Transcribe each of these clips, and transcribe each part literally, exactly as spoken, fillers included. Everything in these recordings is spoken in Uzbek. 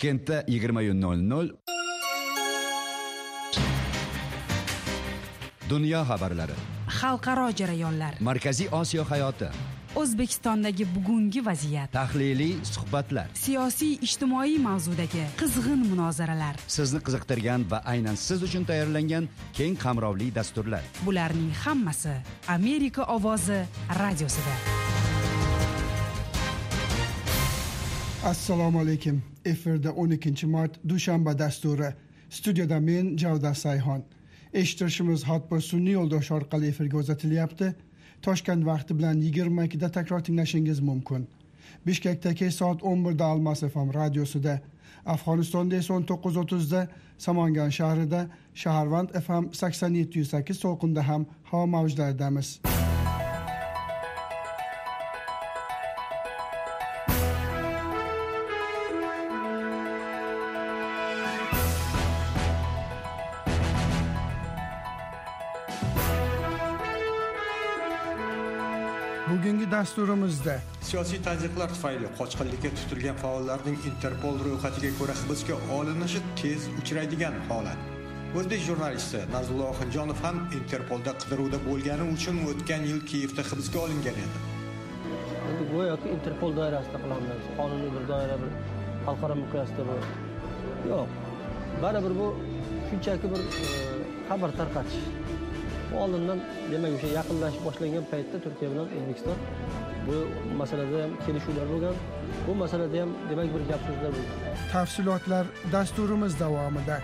Toshkentda yigirma nol nol Dunyo xabarlari, xalqaro jarayonlar, Markaziy Osiyo hayoti, O'zbekistondagi bugungi vaziyat, tahliliy suhbatlar, siyosiy ijtimoiy mavzudagi qizg'in munozaralar, sizni qiziqtirgan va aynan siz uchun tayyorlangan keng qamrovli dasturlar. Bularning hammasi Amerika ovozi radiosida. Assalomu alaykum. Efirda o'n ikkinchi mart dushanba dasturi. Studiyada men Javdat Sayxon. Eshitishimiz hotbir sun'iy yo'ldosh orqali efirga uzatilyapti. Toshkent vaqti bilan yigirma ikkida takror tinglashingiz mumkin. Bishkekda kech soat o'n birda Almas F M radiosida, Afg'onistonda esa o'n to'qqiz o'ttizda, Samangan shahrida Shaharvand F M sakson yetti nuqta sakkiz to'lqinda ham havo mavjlaridamiz. Bugungi dasturimizda siyosiy tazyiqlar tufayli qochqinlikka tutilgan faollarning Interpol ro'yxatiga ko'ra hibsga olinishi tez uchraydigan holat. O'zbek jurnalisti Nazullo Oxunjonov ham Interpolda qidiruvda bo'lgani uchun o'tgan yil Kiyevda hibsga olingan edi. Endi go'yoki Interpol doirasida qilamiz, qonuniy bir doira, bir xalqaro miqyosda bu. Yo'q. Baribir bu shunchaki bir xabar tarqatish. Oldindan demak o'sha yaqinlashib boshlangan paytda Turkiya bilan O'zbekiston bu masalada ham kelishuvlar bo'lgan. Bu masalada ham demak bir gap so'zlar bo'lgan. Tafsilotlar dasturimiz davomida.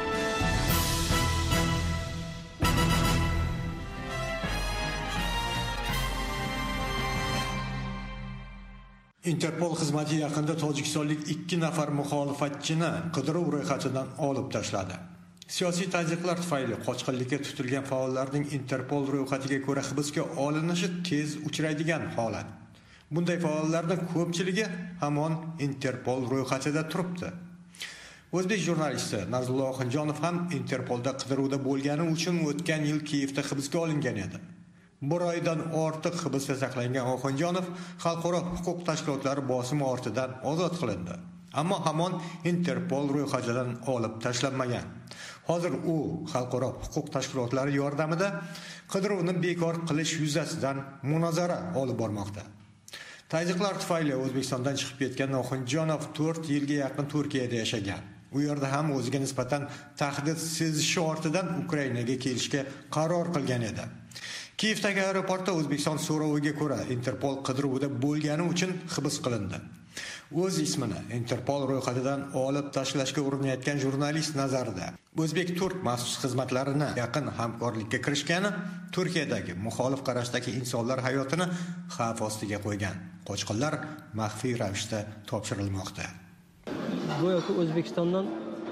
Interpol xizmati yaqinda tojikistonlik ikki nafar muxolifatchini qidiruv ro'yxatidan olib tashladi. Siyosiy tazyiqlar tufayli qochqinlikka tutilgan faollarning Interpol ro'yxatiga ko'ra hibsga olinishi tez uchraydigan holat. Bunday faollarning ko'pchiligi hamon Interpol ro'yxatida turibdi. O'zbek jurnalisti Nazullo Oxunjonov ham Interpolda qidiruvda bo'lgani uchun o'tgan yil Kiyevda hibsga olingan edi. Bir oydan ortiq hibsda saqlangan Oxunjonov xalqaro huquq tashkilotlari bosimi ortidan ozod qilindi. Ammo hamon Interpol ro'yxatidan olib tashlanmagan. Hozir u xalqaro huquq tashkilotlari yordamida qidiruvni bekor qilish yuzasidan munozara olib bormoqda. Tazyiqlar tufayli O'zbekistondan chiqib ketgan Oxunjonov to'rt yilga yaqin Turkiyada yashagan. U yerda ham o'ziga nisbatan tahdid sezishi ortidan Ukrainaga kelishga qaror qilgan edi. Kiyevdagi aeroportda O'zbekiston so'roviga ko'ra Interpol qidiruvida bo'lgani uchun hibs qilindi. O'z ismini Interpol ro'yxatidan olib tashlashga urinayotgan jurnalist nazarida O'zbek-turk maxsus xizmatlarini yaqin hamkorlikka kirishgani Turkiyadagi muxolif qarashdagi insonlar hayotini xavf ostiga qo'ygan. Qochqinlar maxfiy ravishda topshirilmoqda. Go'yoki O'zbekistondan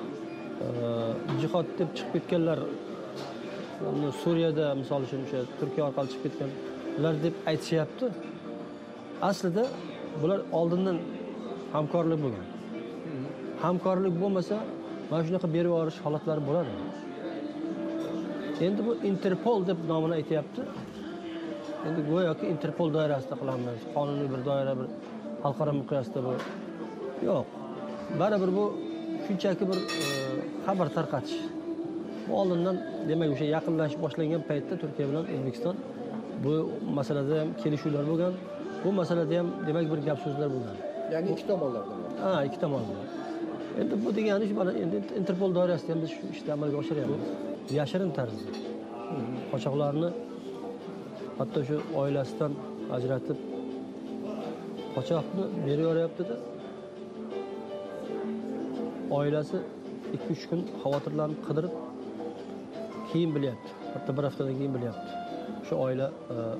jihod deb chiqib ketganlar, Suriyada misol uchun o'sha Turkiya orqali chiqib ketganlar deb aytishyapti. Aslida bular oldindan hamkorlik bo'lgan. Hamkorlik bo'lmasa, mana shunaqa berib yuborish holatlari bo'ladi. Endi bu Interpol deb nomini aytayapti. Endi go'yoki Interpol doirasida qilamiz, qonuniy bir doira, bir xalqaro miqyosda bu. Yo'q. Baribir bu shunchaki bir xabar tarqatish. Bu oldindan demak o'sha yaqinlashib boshlangan paytda Turkiya bilan O'zbekiston bu masalada ham kelishuvlar bo'lgan. Bu masalada ham demak bir gap so'zlar bo'lgan. Ya'ni ikki tomonlardan. Ha, ikki tomondan. Endi bu degani shu mana endi Interpol doirasida ham biz shu ishni amalga oshiryapmiz. Yashirin tarzda. Qochoqlarni hatto shu oilasidan ajratib qochoqni berib yuboryapti-da. Oilasi ikki uch kun xavotirlanib qidirib keyin bilyapti. Hatto bir haftadan keyin bilyapti. Shu oila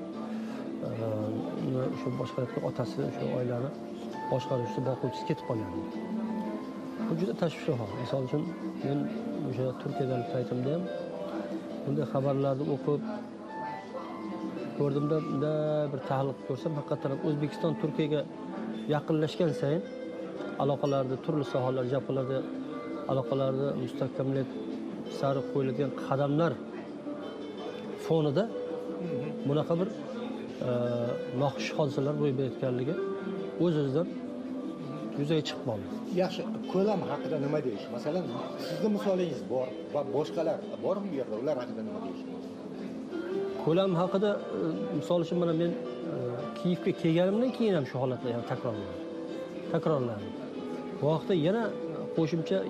shu boshqarayotgan otasi shu oilani boshqaruvchisi, boquvchisi ketib qolgan. Bu juda tashvishli hol. Misol uchun men o'sha Turkiyadagi paytimda ham bunday xabarlarni o'qib ko'rdimda, unda bir tahlil ko'rsam, haqiqatan O'zbekiston Turkiyaga yaqinlashgan sayin aloqalarda turli sohalar, jabhalarda aloqalarni mustahkamlik sari qo'yiladigan qadamlar fonida bunaqa bir noxush hodisalar ro'y berayotganligi o'z-o'zidan yuzaga chiqib qoldi. Yaxshi, ko'lam haqida nima deyish? Masalan, sizning misolingiz bor va boshqalar bormi bu yerda? Ular haqida nima deyish? Ko'lam haqida misol uchun mana men Kiyevga kelganimdan keyin ham shu holatlar ham takrorlandi. Takrorlandi. Bu vaqtda yana qo'shimcha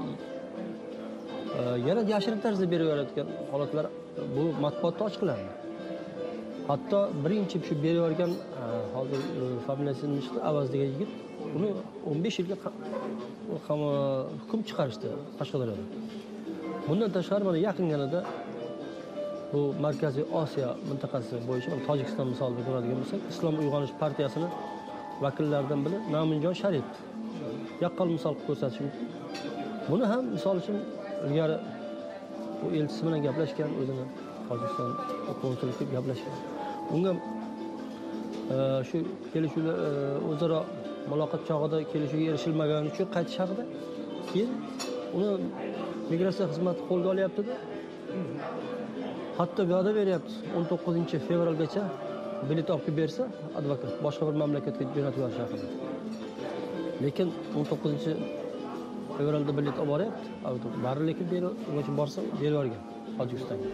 yana yashirin tarzda berayotgan holatlar bu matbuotda ochiqlandi. Hatto birinchi shu berayotgan hozir familiyasini chiqdi, Avaz degan yigit, uni o'n besh yilga hukm chiqarishdi Qashqadaryoda. Bundan tashqari mana yaqinganada bu Markaziy Osiyo mintaqasi bo'yicha Tojikiston misolida ko'radigan bo'lsak, Islom uyg'onish partiyasining vakillaridan biri Namunjon Sharipov yaqqol misol ko'rsatish mumkin. Buni ham misol uchun ilgari bu elchisi bilan gaplashgan, o'zini Tojikiston konsullikda gaplashgan. Unga shu kelishuvlar o'zaro muloqot chog'ida kelishuvga erishilmagani uchun qaytish haqida keyin uni migratsiya xizmati qo'lga olyapti-da. Hatto va'da beryapti, o'n to'qqizinchi fevralgacha bilet olib bersa, advokat boshqa bir mamlakatga jo'natib yuborish haqida. Lekin o'n to'qqizinchi fevralda bilet olib boryapti. Bari lekin ungacha borsa berib yuborgan Tojikistonga.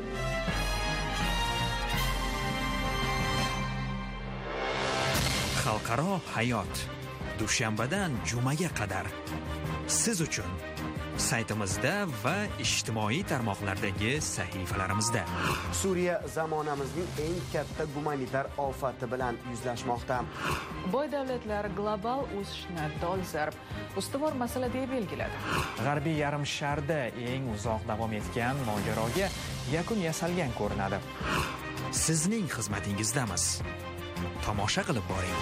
Xalqaro hayot dushanbadan jumaga qadar siz uchun saytimizda va ijtimoiy tarmoqlardagi sahifalarimizda. Suriya zamonamizning eng katta gumanitar ofati bilan yuzlashmoqda. Boy davlatlar global o'sishni dolzarb ustuvor masala deb belgiladi. G'arbiy yarim sharda eng uzoq davom etgan mojaroga yakun yasalgan ko'rinadi. Sizning xizmatingizdamiz. Tomosha qilib boring.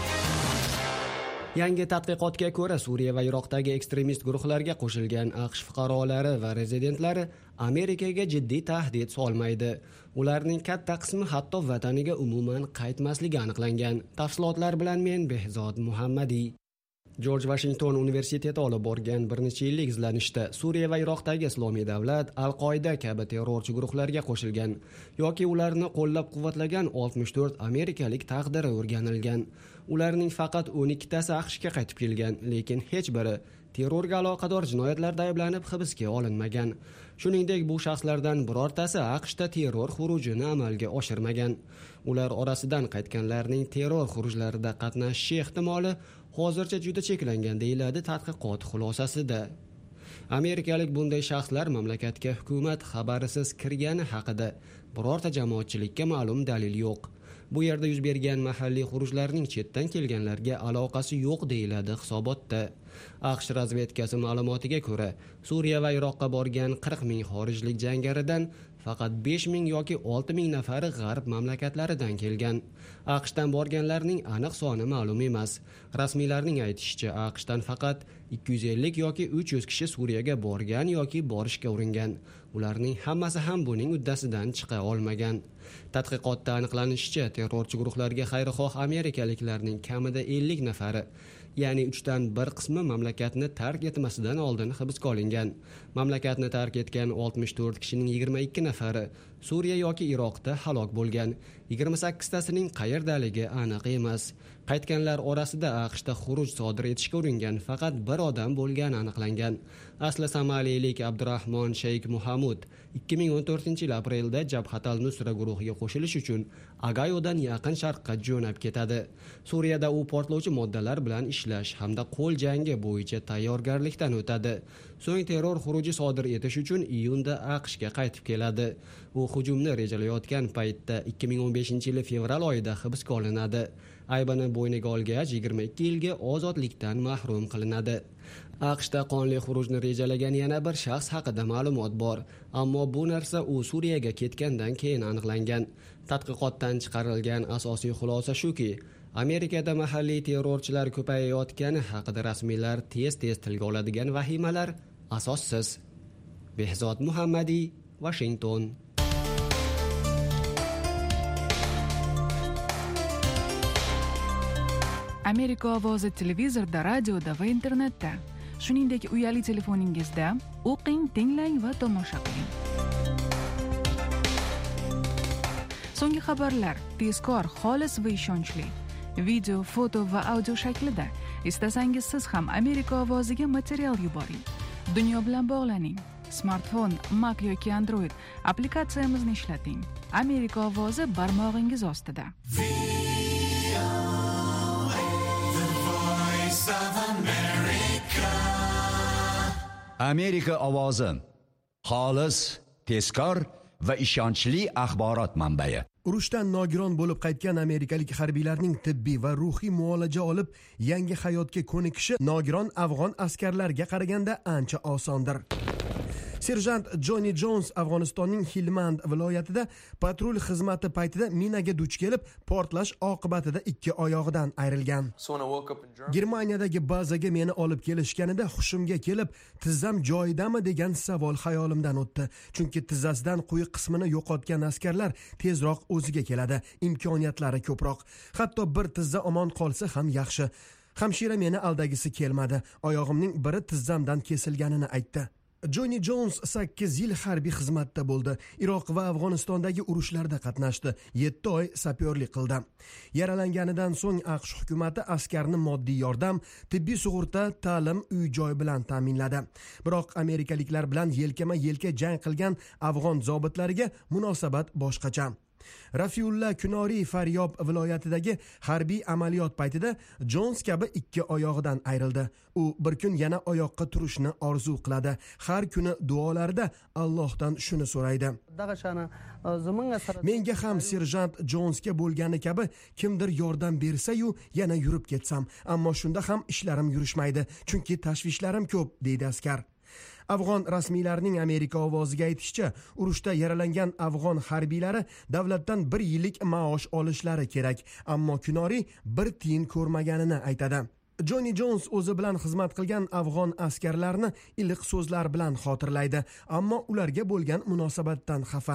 Yangi tadqiqotga ko'ra, Suriya va Iroqdagi ekstremist guruhlarga qo'shilgan AQSh fuqarolari va rezidentlari Amerikaga jiddiy tahdid solmaydi. Ularning katta qismi hatto vataniga umuman qaytmasligi aniqlangan. Tafsilotlar bilan men Behzod Muhammadiy. George Washington universiteti olib borgan bir necha yillik izlanishda Suriya va Iroqdagi Islomiy davlat, Al-Qoida kabi terrorchi guruhlarga qo'shilgan yoki ularni qo'llab-quvvatlagan oltmish to'rt amerikalik taqdiri o'rganilgan. Ularning faqat o'n ikkitasi AQShga qaytib kelgan, lekin hech biri terrorga aloqador jinoyatlarda ayblanib hibsga olinmagan. Shuningdek, bu shaxslardan birortasi AQShda terror xurujini amalga oshirmagan. Ular orasidan qaytganlarning terror xurujlarida qatnashishi ehtimoli hozircha juda cheklangan deyiladi tadqiqot xulosasida. Amerikalik bunday shaxslar mamlakatga hukumat xabarisiz kirgani haqida birorta jamoatchilikka ma'lum dalil yo'q. Bu yerda yuz bergan mahalliy xurujlarning chetdan kelganlarga aloqasi yo'q deyiladi hisobotda. AQSh razvedkasi ma'lumotiga ko'ra, Suriya va Iroqqa borgan qirq ming xorijlik jangaridan faqat besh ming yoki olti ming nafari g'arb mamlakatlaridan kelgan. AQShdan borganlarning aniq soni ma'lum emas. Rasmiylarning aytishicha, AQShdan faqat ikki yuz ellik yoki uch yuz kishi Suriyaga borgan yoki borishga uringan. Ularning hammasi ham buning uddasidan chiqa olmagan. Tadqiqotda aniqlanishicha, terrorchi guruhlarga xayrixoh amerikaliklarning kamida ellik nafari, ya'ni uchdan bir qismi mamlakatni tark etmasidan oldin hibsga olingan. Mamlakatni tark etgan oltmish to'rt kishining yigirma ikki nafari Suriya yoki Iroqda halok bo'lgan. yigirma sakkiztasining qayerdaligi aniq emas. Qaytganlar orasida AQShda xuruj sodir etishga uringan faqat bir odam bo'lgani aniqlangan. Asli somaliyalik Abdurahmon Sheyk Muhammad ikki ming o'n to'rtinchi yil aprelda Jabhat al-Nusra guruhiga qo'shilish uchun Agayodan yaqin sharqqa jo'nab ketadi. Suriyada u portlovchi moddalar bilan ishlash hamda qo'l jangi bo'yicha tayyorgarlikdan o'tadi. So'ng terror xuruji sodir etish uchun iyunda AQShga qaytib keladi. U hujumni rejalayotgan paytda ikki ming o'n beshinchi yil fevral oyida hibsga olinadi. Aybini bo'yniga olgach yigirma ikki yilga ozodlikdan mahrum qilinadi. AQShda qonli xurujni rejalagan yana bir shaxs haqida ma'lumot bor, ammo bu narsa u Suriyaga ketgandan keyin aniqlangan. Tadqiqotdan chiqarilgan asosiy xulosa shuki, Amerikada mahalliy terrorchilar ko'payayotgani haqida rasmiylar tez-tez tilga oladigan vahimalar asossiz. Behzod Muhammadiy, Washington. Amerika ovozi televizorda, radioda va internetda, shuningdek uyali telefoningizda o'qing, tinglang va tomosha qiling. So'nggi xabarlar tezkor, xolis va ishonchli video, foto va audio shaklida Istasangiz siz ham Amerika ovoziga material yuboring. Dunyo bilan bog'laning. Smartfon, Mac yoki Android applikatsiyamizni ishlating. Amerika ovozi barmog'ingiz ostida. Amerika ovozi xolis, tezkor va ishonchli axborot manbai. Urushdan nogiron bo'lib qaytgan amerikalik harbiylarning tibbiy va ruhiy muolaja olib yangi hayotga ko'nikishi nogiron afg'on askarlarga qaraganda ancha osondir. Serjant Jonni Jons Afg'onistonning Helmand viloyatida patrul xizmati paytida minaga duch kelib, portlash oqibatida ikki oyog'idan ayrilgan. Germaniyadagi bazaga meni olib kelishganida hushimga kelib, tizzam joyidami degan savol xayolimdan o'tdi. Chunki tizzasidan quyi qismini yo'qotgan askarlar tezroq o'ziga keladi, imkoniyatlari ko'proq. Hatto bir tizza omon qolsa ham yaxshi. Hamshira meni aldagisi kelmadi. Oyog'imning biri tizzamdan kesilganini aytdi. Jonni Jons sakkiz yil harbiy xizmatda bo'ldi. Iroq va Afg'onistondagi urushlarda qatnashdi. yetti oy sapyorlik qildi. Yaralanganidan so'ng AQSh hukumati askarni moddiy yordam, tibbiy sug'urta, ta'lim, uy-joy bilan ta'minladi. Biroq amerikaliklar bilan yelkama-yelka jang qilgan afg'on zobitlariga munosabat boshqacha. Rafiulla Kunoriy Faryob viloyatidagi harbiy amaliyot paytida Jons kabi ikki oyog'idan ayrildi. U bir kun yana oyoqqa turishni orzu qiladi. Har kuni duolarida Allohdan shuni so'raydi. Menga ham serjant Jonsga bo'lgani kabi kimdir yordam bersa-yu yana yurib ketsam, ammo shunda ham ishlarim yurishmaydi, chunki tashvishlarim ko'p, deydi askar. Afg'on rasmiylarining Amerika ovoziga aytishicha, urushda yaralangan afg'on harbiylari davlatdan bir yillik maosh olishlari kerak, ammo Kunoriy bir tiyin ko'rmaganini aytadi. Jonni Jons o'zi bilan xizmat qilgan afg'on askarlarni iliq so'zlar bilan xotirlaydi, ammo ularga bo'lgan munosabatdan xafa.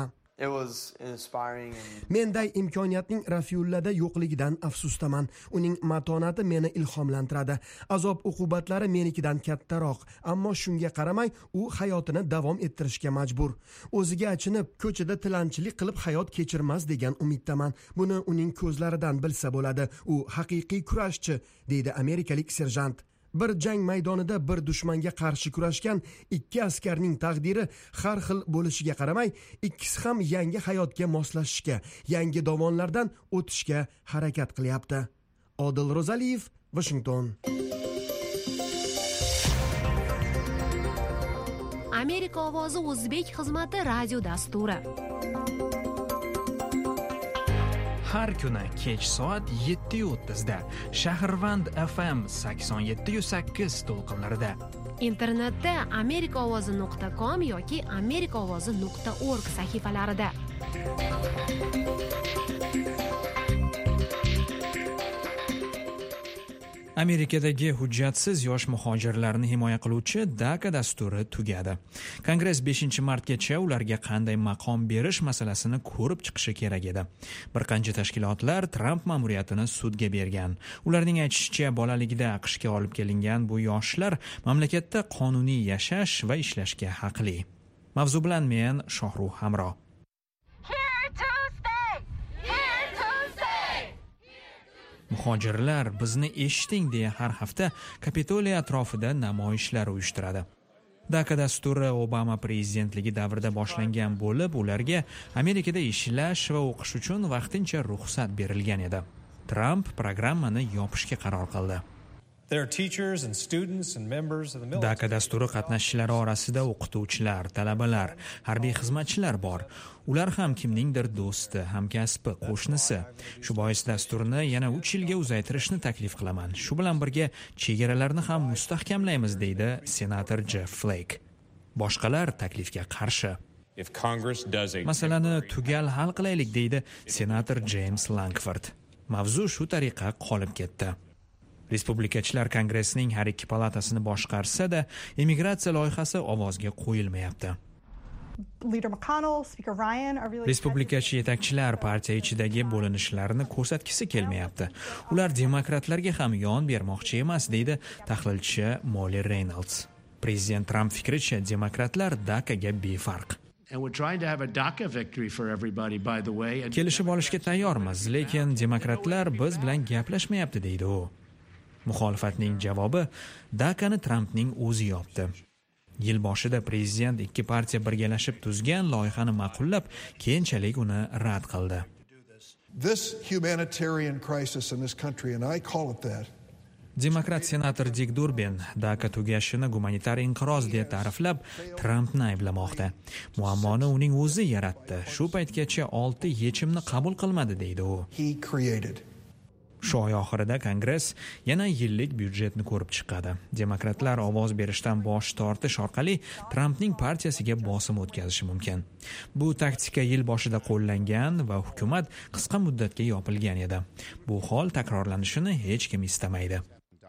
Menday imkoniyatning Rafiullada yo'qligidan afsusdaman. Uning matonati meni ilhomlantiradi. Azob uqubatlari menikidan kattaroq, ammo shunga qaramay u hayotini davom ettirishga majbur. O'ziga achinib, ko'chada tilanchilik qilib hayot kechirmas degan umiddaman. Buni uning ko'zlaridan bilsa bo'ladi. U haqiqiy kurashchi, deydi amerikalik serjant. Bir jang maydonida bir dushmanga qarshi kurashgan ikki askarning taqdiri har xil bo'lishiga qaramay, ikkisi ham yangi hayotga moslashishga, yangi dovonlardan o'tishga harakat qilyapti. Odil Ro'zaliyev, Washington. Amerika ovozi o'zbek xizmati radio dasturi. Har kuni kech soat yetti o'ttiz da Shahrvand F M sakson yetti sakkiz to'lqinlarida. Internetda amerikaovozi nuqta com yoki amerikaovozi nuqta org sahifalarida. Amerikadagi hujjatsiz yosh muhojirlarni himoya qiluvchi DACA dasturi tugadi. Kongress beshinchi martgacha ularga qanday maqom berish masalasini ko'rib chiqishi kerak edi. Bir qancha tashkilotlar Trump ma'muriyatini sudga bergan. Ularning aytishicha, bolaligida AQShga olib kelingan bu yoshlar mamlakatda qonuniy yashash va ishlashga haqli. Mavzu bilan men Shohruh Hamro. Muhojirlar bizni eshiting deya har hafta Kapitoliy atrofida namoyishlar uyushtiradi. DACA dasturi Obama prezidentligi davrida boshlangan bo'lib, ularga Amerikada ishlash va o'qish uchun vaqtincha ruxsat berilgan edi. Trump programmani yopishga qaror qildi. DACA dasturi qatnashchilari orasida o'qituvchilar, talabalar, harbiy xizmatchilar bor. Ular ham kimningdir do'sti, hamkasbi, qo'shnisi. Shu bois dasturni yana uch yilga uzaytirishni taklif qilaman. Shu bilan birga chegaralarni ham mustahkamlaymiz, deydi senator Jeff Flake. Boshqalar taklifga qarshi. Masalani tugal hal qilaylik, deydi senator James Lankford. Mavzu shu tariqa qolib ketdi. Respublikachilar Kongressining har ikki palatasini boshqarsa-da, immigratsiya loyihasi ovozga qo'yilmayapti. Respublikachi yetakchilar partiya ichidagi bo'linishlarni ko'rsatgisi kelmayapti. Ular demokratlarga ham yon bermoqchi emas, deydi tahlilchi Molly Reynolds. Prezident Trump fikricha, demokratlar DACAga befarq. Kelishib olishga tayyormiz, lekin demokratlar biz bilan gaplashmayapti, deydi u. Muxolifatning javobi Dakani Trampning o'zi yopdi. Yil boshida prezident ikki partiya birgalashib tuzgan loyihani ma'qullab, keyinchalik uni rad qildi. This humanitarian crisis in this country, and I call it that. Demokrat senator Dik Durbin Daka tugashini gumanitar inqiroz deb ta'riflab, Trampni ayblamoqda. Muammoni uning o'zi yaratdi. Shu paytgacha olti yechimni qabul qilmadi deydi u. He created. Shu oy oxirida Kongress yana yillik byudjetni ko'rib chiqadi. Demokratlar ovoz berishdan bosh tortish orqali Trampning partiyasiga bosim o'tkazishi mumkin. Bu taktika yil boshida qo'llangan va hukumat qisqa muddatga yopilgan edi. Bu hol takrorlanishini hech kim istamaydi.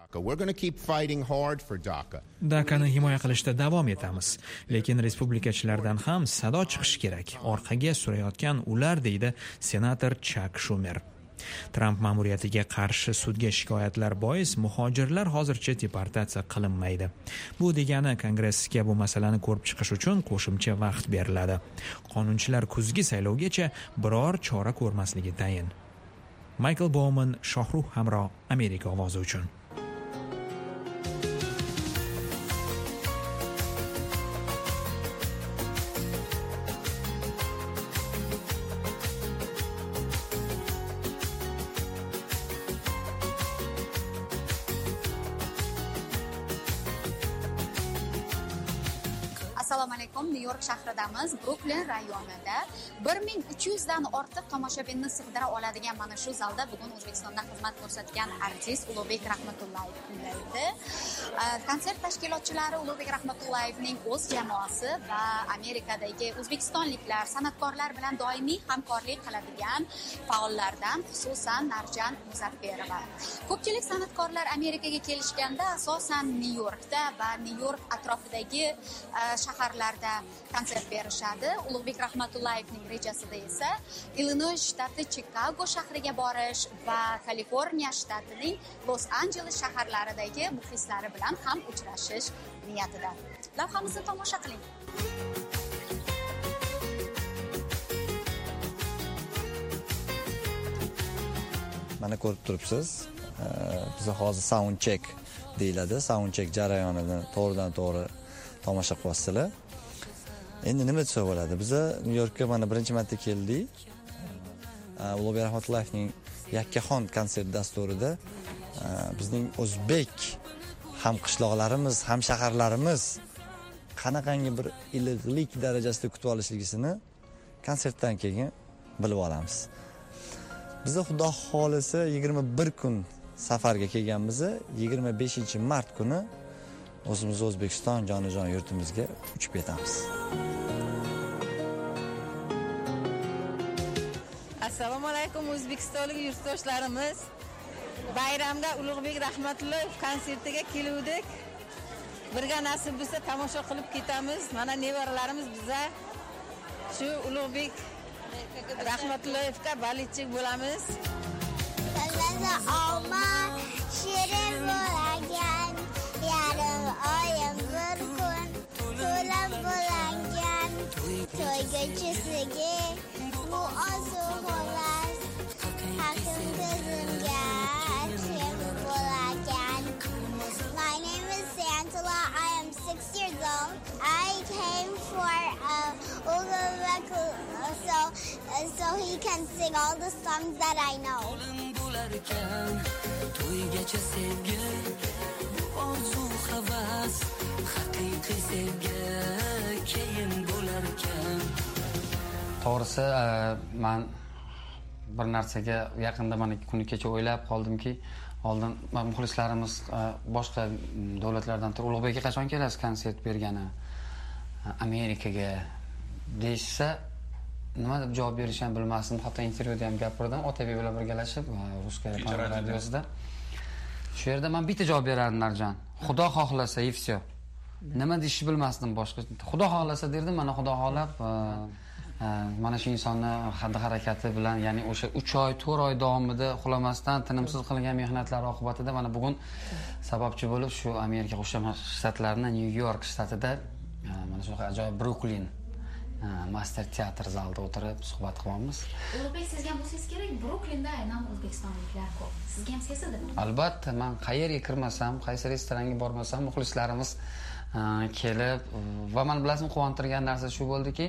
Dakani himoya qilishda davom etamiz, lekin respublikachilardan ham sado chiqishi kerak. Orqaga surayotgan ular, deydi senator Chak Schumer. Tramp ma'muriyatiga qarshi sudga shikoyatlar bois muhojirlar hozircha deportatsiya qilinmaydi. Bu degani Kongressga bu masalani ko'rib chiqish uchun qo'shimcha vaqt beriladi. Qonunchilar kuzgi saylovgacha biror chora ko'rmasligi tayin. Michael Bowman, Shohruh Hamro, Amerika ovozi uchun. Assalomu alaykum. Nyu-York shahridamiz, Brooklyn rayonida bir ming uch yuz dan ortiq tomoshabinni sig'dira oladigan mana shu zalda bugun O'zbekistonda xizmat ko'rsatgan artist Ulug'bek Rahmatullayev kuylaydi. Konsert tashkilotchilari Ulug'bek Rahmatullayevning o'z jamoasi va Amerikadagi o'zbekistonliklar, san'atkorlar bilan doimiy hamkorlik qiladigan faollardan, xususan Narjan Muzafferova. Ko'pchilik san'atkorlar Amerikaga kelishganda asosan Nyu-Yorkda va Nyu-York atrofidagi shaharlarda konsert berishadi. Ulug'bek Rahmatullayevning rejasida esa Illinois shtati Chikago shahriga borish va Kaliforniya shtatining Los Angeles shaharlaridagi muxlislari bilan ham uchrashish niyatida. Lavhamizni tomosha qiling. Mana ko'rib turibsiz, biz hozir sound check deyiladi. Sound check jarayonini to'g'ridan to'g'ri tomosha qilyapsizlar. Endi nima desa bo'ladi? Biz Nyu-Yorkka mana birinchi marta keldik. Ulug'bek Rahmatullayevning Yakkaxon konsert dasturida bizning o'zbek ham qishloqlarimiz, ham shaharlarimiz qanaqangi bir iliqlik darajasida kutib olishligisini konsertdan keyin bilib olamiz. Biz Xudo xolisa yigirma bir kun safarga kelganmiz. yigirma beshinchi mart kuni o'zimiz O'zbekiston jonajon yurtimizga uchib ketamiz. Assalomu alaykum o'zbekistonlik yurtdoshlarimiz. Bayramda Ulug'bek Rahmatullayev konsertiga keldik. Birga nasib bo'lsa tomosha qilib ketamiz. Mana nevaralarimiz biza shu Ulug'bek Rahmatullayevga balitchik bo'lamiz. Kallada olma shirin bo'lagan, yarim oyim bir kun to'lab bo'langan, to'ygachisiga bu ozuqalar hakim ko'zimga chim bo'lagan. My name is Santala. I am six years old. I came for uh, Ulug'bek so uh, so he can sing all the songs that I know. To'ygacha sevgi, orzu havas, haqiqiy sevgi keyin bo'lar ekan. To'g'risi, men bir narsaga yaqinda mana kuni kecha o'ylab qoldimki, oldin muxlislarimiz boshqa davlatlardan turib Ulug'bekka qachon kelasiz konsert bergani Amerikaga deysa, nima deb javob berishni bilmasdim. Hatto intervyuda ham gapirdim Otabek bilan birgalashib Ruskiy radiosida. Shu yerda men bitta javob berardim Narjan. Xudo xohlasa, и всё. Nima deyishni bilmasdim boshqa. Xudo xohlasa derdim, mana Xudo xohlab mana shu insonni xatti harakati bilan, ya'ni o'sha uch oy, to'rt oy davomida uxlamasdan tinimsiz qilgan mehnatlari oqibatida mana bugun sababchi bo'lib shu Amerika Qo'shma Shtatlarining Nyu-York shtatida mana shunaqa ajoyib Brooklyn master teatr zalida o'tirib suhbat qilyapmiz. Ulug'bek, sizga ham bo'lsangiz kerak, Bruklinda aynan o'zbekistonliklar ko'p. Sizga ham sezildimi? Albatta, men qayerga kirmasam, qaysi restoranga bormasam, muxlislarimiz kelib va men bilasizmi, quvontirgan narsa shu bo'ldiki,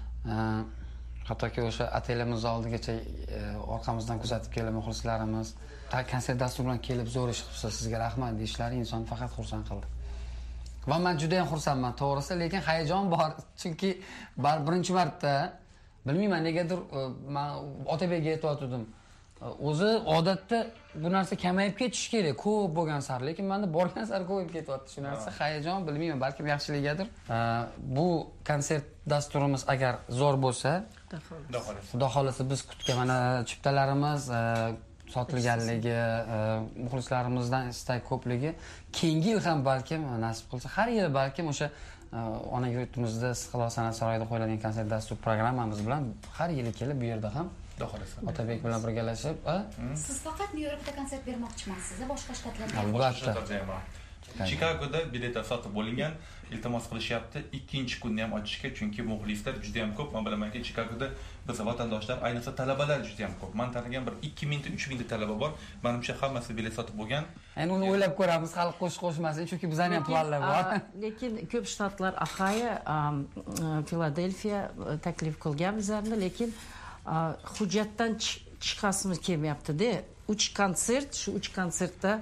hattoki o'sha otelimiz oldigacha orqamizdan kuzatib kelib muxlislarimiz konsert dasturi bilan kelib zo'r ish qilibsiz, sizga rahmat deyishlari inson faqat xursand qildi. Va men juda ham xursandman, to'g'risi, lekin hayajon bor, chunki bar birinchi marta bilmayman negadir men Otabekka aytayotgandim. O'zi odatda bu narsa kamayib ketishi kerak, ko'p bo'lgan sari, lekin menda borgan sari ko'payib ketyapti shu narsa. Hayajon bilmayman, balki yaxshiligidir. Bu konsert dasturimiz agar zo'r bo'lsa, Xudo xolasa biz kutgan mana chiptalarimiz sotilganligi, muxlislarimizdan istak ko'pligi keyingi yil ham balkim nasib qilsa, har yil balkim o'sha ona yurtimizda Istiqlol san'at saroyida qo'yiladigan konsert dastur programmamiz bilan har yili kelib bu yerda ham Otabek bilan birgalashib, siz faqat Nyu-Yorkda konsert bermoqchimisiz, boshqa shtatlarda? Albatta. Chikagoda biletlar sotib bo'lingan, iltimos qilishyapti ikkinchi kunni ham ochishga, chunki muxlislar juda ham ko'p. Men bilamanki, Chikagoda biz vatandoshlar, ayniqsa talabalar juda ham ko'p. Men tanigan bir ikki mingta, uch mingta talaba bor. Menimcha hammasi bilet sotib bo'lgan. Endi uni o'ylab ko'ramiz, xalq qo'shiq qo'shmasin, chunki bizning ham planlar bor. Lekin ko'p shtatlar Ohio, Filadelfiya taklif qilgan bizlarni, lekin hujjatdan chiqasimiz kelmayapti-da. uch konsert, shu uch konsertda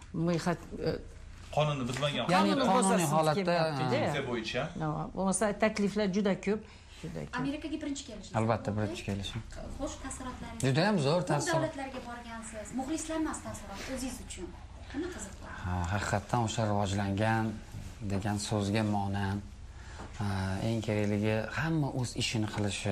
qonunni buzmagan, ya'ni qonuniy holatda bo'yicha. Bo'lmasa takliflar juda ko'p. Amerikaga birinchi kelishim. Albatta, birinchi kelishim. Xo'sh, taassurotlaringiz? Juda ham zo'r taassurot. Davlatlarga borgansiz. Muxlislarning taassuroti o'zingiz uchun nima qiziqdi? Ha, haqiqatan o'sha rivojlangan degan so'zga monand. Eng kerakligi hamma o'z ishini qilishi.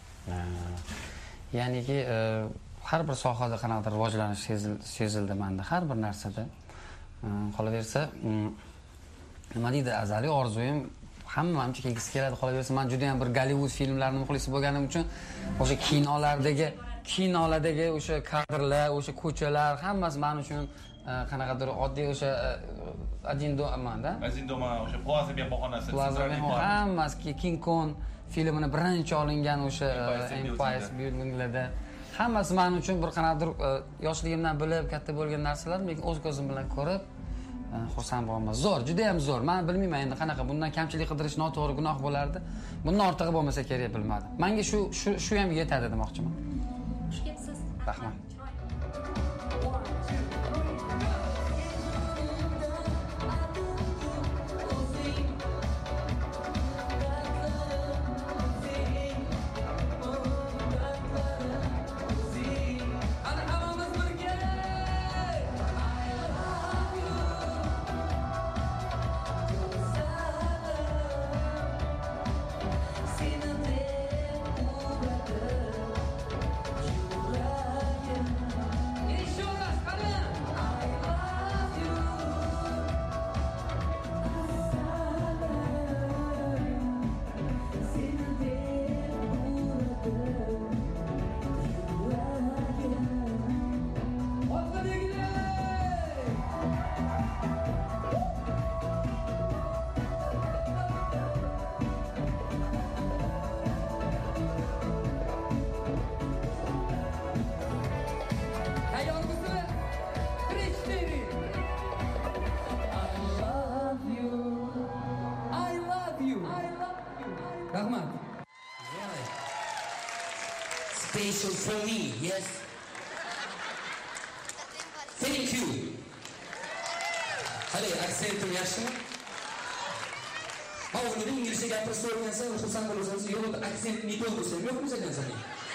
Ya'niki har bir sohada qanaqadir rivojlanish sezildi menda, har bir narsada. Qolaversa, nima deydi, azaliy orzuyim hamma menimcha kelgisi keladi. Qolaversa, men juda ham bir Gollivud filmlarining muxlisi bo'lganim uchun o'sha kinolardagi, kinolardagi o'sha kadrlar, o'sha ko'chalar hammasi men uchun qanaqadir oddiy o'sha один дома-da. один дома o'sha Plaza mehmonxonasi, hammasi King Kong filmini birinchi olingan o'sha Empire Buildinglarda hammasi men uchun bir qanaqadir yoshligimdan bilib katta bo'lgan narsalar, lekin o'z ko'zim bilan ko'rib xursand bo'laman. Zo'r, juda ham zo'r. Men bilmayman endi qanaqa bundan kamchilik qidirish noto'g'ri gunoh bo'lardi. Bundan ortig'i bo'lmasa kerak bilmadim. Menga shu shu shu ham yetadi demoqchiman. Xush kelibsiz. Rahmat. Rahmat. Special for me, yes. Thank you. Hadi, aksentim yaxshimi? Ha, uni inglizcha gapirishni o'rgansa, xursand bo'lasangiz, yo'q, aksent ne to'g'risi, yo'q o'zingizdan.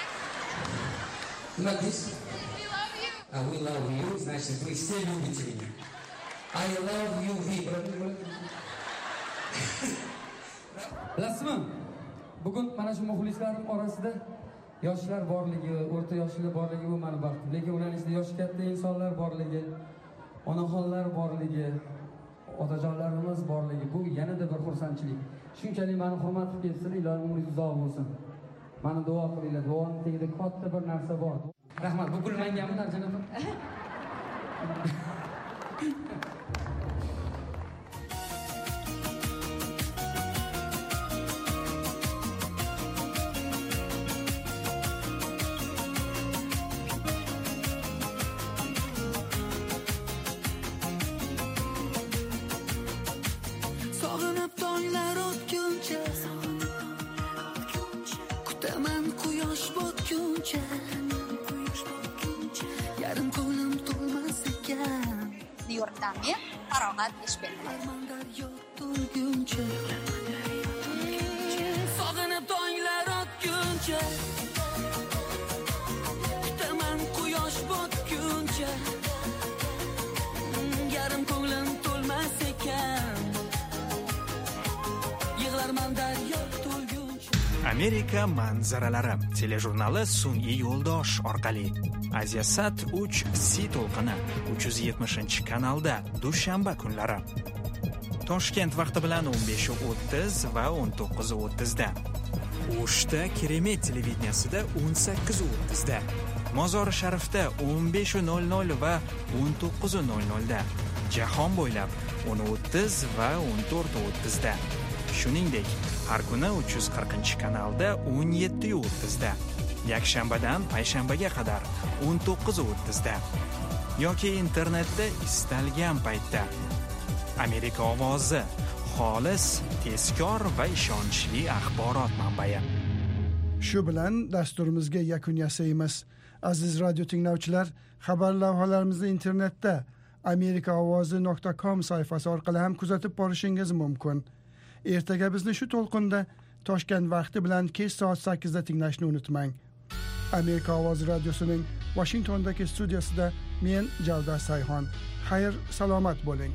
Nima deysiz? We love you. Ah, we love you. Значит, вы все любите меня. I love you, we. Bilasizmi? Bugun mana shu muxlislarim orasida yoshlar borligi, o'rta yoshli borligi bu meni baxtim. Lekin ularning ichida yoshi katta insonlar borligi, onaxonlar borligi, otajonlarimiz borligi bu yanada bir xursandchilik. Shunchalik meni hurmat qilib kelsin, ilohim umringiz uzoq bo'lsin. Meni duo qilinglar. Duoning tagida katta bir narsa bor. Rahmat, bu kulmanganmi Narjana opam? vitamin, farog'at ish beradi. Sog'inib tonglar otguncha, kutaman quyosh botguncha, yarim ko'nglim to'lmas ekan, yig'larman daryo to'lguncha. Amerika manzaralari telejurnali sun'iy yo'ldosh orqali Aziyasat uch Si to'lqini uch yuz yetmishinchi kanalda dushanba kunlari Toshkent vaqti bilan o'n besh o'ttiz va o'n to'qqiz o'ttiz da, O'shda Keremet televideniyasida o'n sakkiz o'ttiz da, Mozori Sharifda o'n besh nol nol va o'n to'qqiz nol nol da, jahon bo'ylab o'n o'ttiz va o'n to'rt o'ttiz da. Shuningdek, har kuni uch yuz qirqinchi kanalda o'n yetti o'ttiz da, yakshanbadan payshanbaga qadar o'n to'qqiz o'ttiz da yoki internetda istalgan paytda. Amerika ovozi, xolis, tezkor va ishonchli axborot manbai. Shu bilan dasturimizga yakun yasaymiz. Aziz radio tinglovchilar, xabar lavhalarimizni internetda amerika ovozi nuqta com sayfasi orqali ham kuzatib borishingiz mumkin. Ertaga bizni shu to'lqinda Toshkent vaqti bilan kech soat sakkizda tinglashni unutmang. Amerika ovozi radiosining Washingtondagi studiyasida men Javdar Sayxon. Xayr, salomat bo'ling.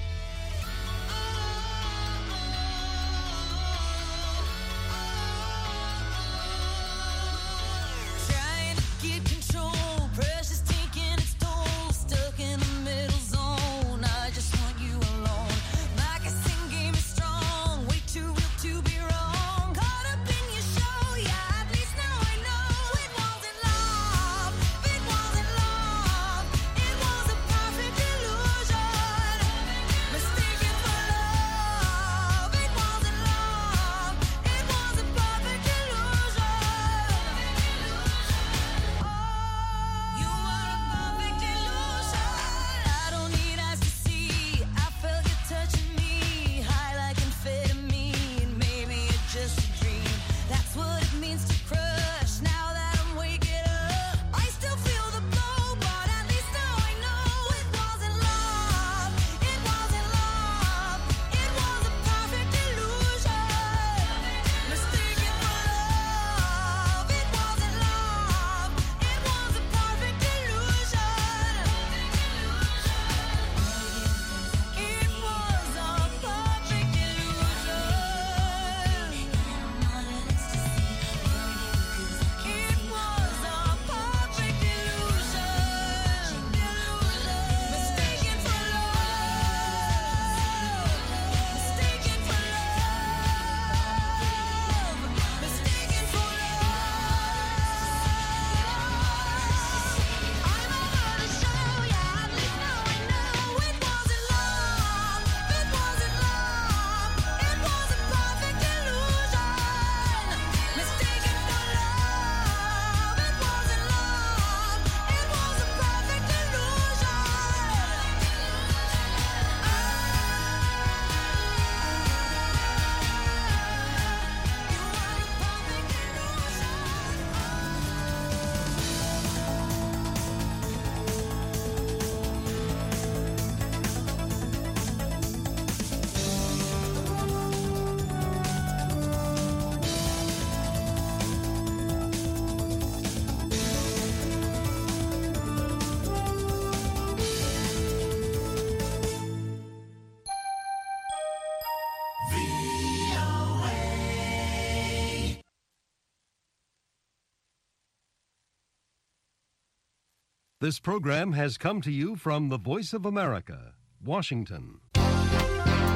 This program has come to you from the Voice of America, Washington.